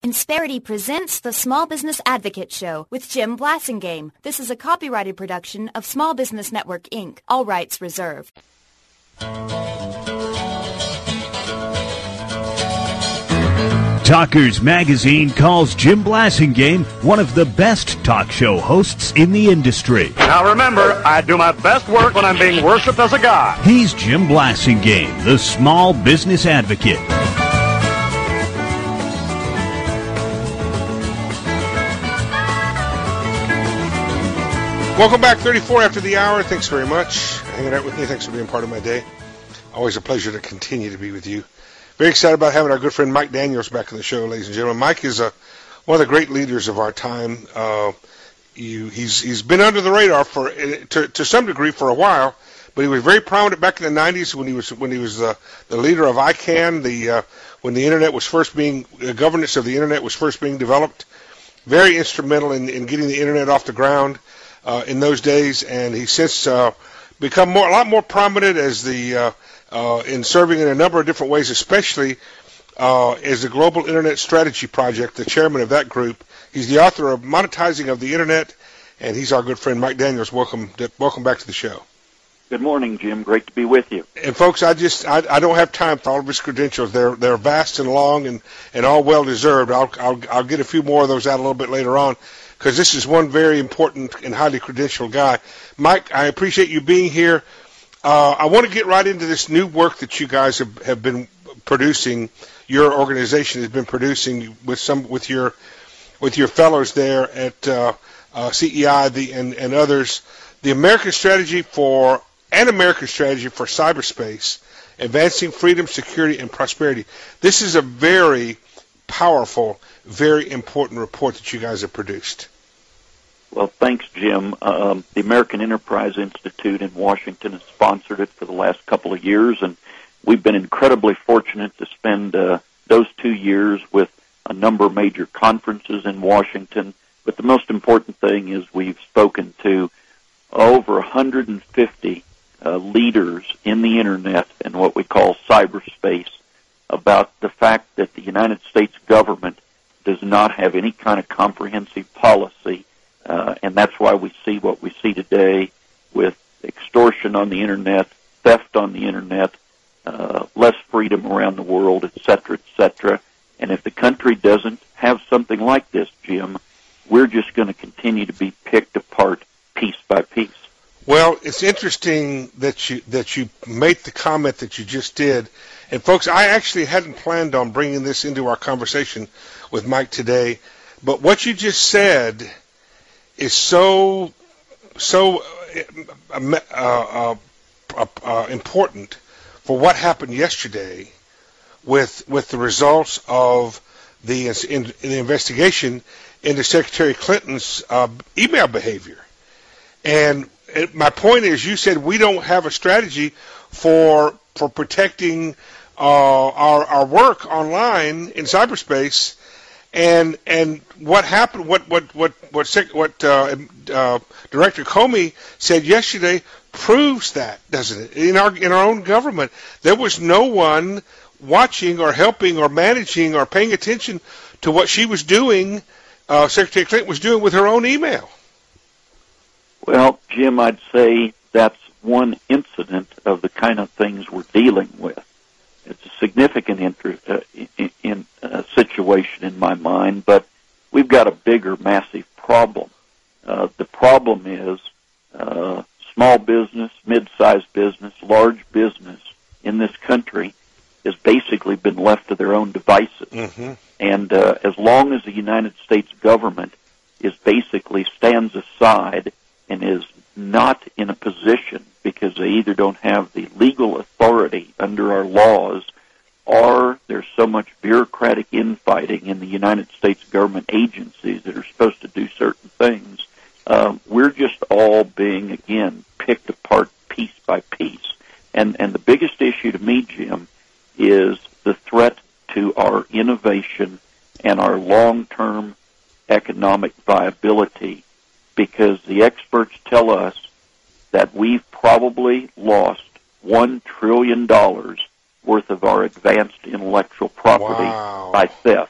Insperity presents the Small Business Advocate Show with Jim Blasingame. This is a copyrighted production of Small Business Network, Inc. All rights reserved. Talkers Magazine calls Jim Blasingame one of the best talk show hosts in the industry. Now remember, I do my best work when I'm being worshipped as a god. He's Jim Blasingame, the Small Business Advocate. Welcome back, 34 after the hour. Thanks very much. Hanging out with me. Thanks for being part of my day. Always a pleasure to continue to be with you. Very excited about having our good friend Mike Daniels back on the show, ladies and gentlemen. Mike is one of the great leaders of our time. He's been under the radar to some degree for a while, but he was very prominent back in the 90s when he was the leader of ICANN, when the internet was first the governance of the internet was first being developed. Very instrumental in getting the internet off the ground in those days, and he's since become a lot more prominent as in serving in a number of different ways, especially as the Global Internet Strategy Project, the chairman of that group. He's the author of Monetizing of the Internet, and he's our good friend Mike Daniels. Welcome back to the show. Good morning, Jim. Great to be with you. And folks, I don't have time for all of his credentials. They're vast and long and all well deserved. I'll get a few more of those out a little bit later on, because this is one very important and highly credentialed guy. Mike, I appreciate you being here. I want to get right into this new work that you guys have been producing. Your organization has been producing with your fellows there at CEI and others. The American Strategy for Cyberspace, Advancing Freedom, Security, and Prosperity. This is a very powerful, very important report that you guys have produced. Well, thanks, Jim. The American Enterprise Institute in Washington has sponsored it for the last couple of years, and we've been incredibly fortunate to spend those 2 years with a number of major conferences in Washington. But the most important thing is we've spoken to over 150 leaders in the Internet and what we call cyberspace about the fact that the United States government does not have any kind of comprehensive policy. And that's why we see what we see today with extortion on the Internet, theft on the Internet, less freedom around the world, et cetera, And if the country doesn't have something like this, Jim, we're just going to continue to be picked apart piece by piece. Well, it's interesting that you made the comment that you just did. And folks, I actually hadn't planned on bringing this into our conversation with Mike today, but what you just said is so important for what happened yesterday with the results of the investigation into Secretary Clinton's email behavior. And my point is, you said we don't have a strategy for protecting our work online in cyberspace. And what happened? What Director Comey said yesterday proves that, doesn't it? In our own government, there was no one watching or helping or managing or paying attention to what she was doing. Secretary Clinton was doing with her own email. Well, Jim, I'd say that's one incident of the kind of things we're dealing with. It's a significant situation in my mind, but we've got a bigger, massive problem. The problem is small business, mid-sized business, large business in this country has basically been left to their own devices. Mm-hmm. And as long as the United States government basically stands aside and is not in a position, because they either don't have the legal authority under our laws, or there's so much bureaucratic infighting in the United States government agencies that are supposed to do certain things, we're just all being, again, picked apart piece by piece. And the biggest issue to me, Jim, is the threat to our innovation and our long-term economic viability, because the experts tell us that we've probably lost $1 trillion worth of our advanced intellectual property by theft.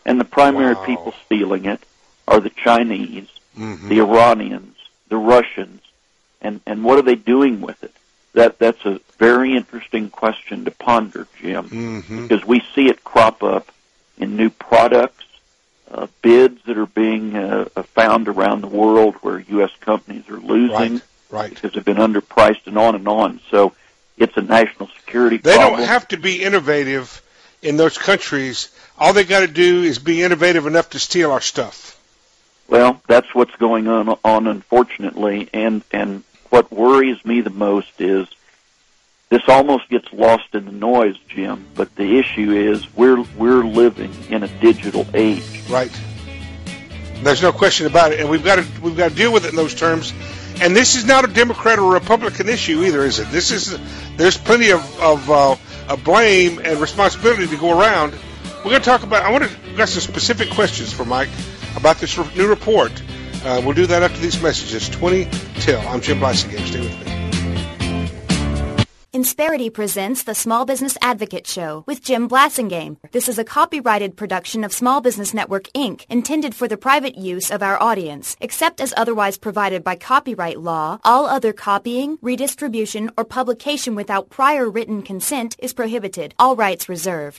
And the primary Wow. people stealing it are the Chinese, Mm-hmm. the Iranians, the Russians, and what are they doing with it? That's a very interesting question to ponder, Jim, Mm-hmm. because we see it crop up in new products, bids that are being found around the world where U.S. companies are losing Right. because they've been underpriced and on and on. So it's a national security They problem. don't have to be innovative in those countries. All they got to do is be innovative enough to steal our stuff. Well, that's what's going on unfortunately, and what worries me the most is this almost gets lost in the noise, Jim, but the issue is we're living in a digital age. Right. There's no question about it, and we've got to deal with it in those terms. And this is not a Democrat or Republican issue either, is it? There's plenty of blame and responsibility to go around. We're going to talk about. We've got some specific questions for Mike about this new report. We'll do that after these messages. 20 till. I'm Jim Blasingame. Stay with me. Insperity presents the Small Business Advocate Show with Jim Blasingame. This is a copyrighted production of Small Business Network, Inc., intended for the private use of our audience. Except as otherwise provided by copyright law, all other copying, redistribution, or publication without prior written consent is prohibited. All rights reserved.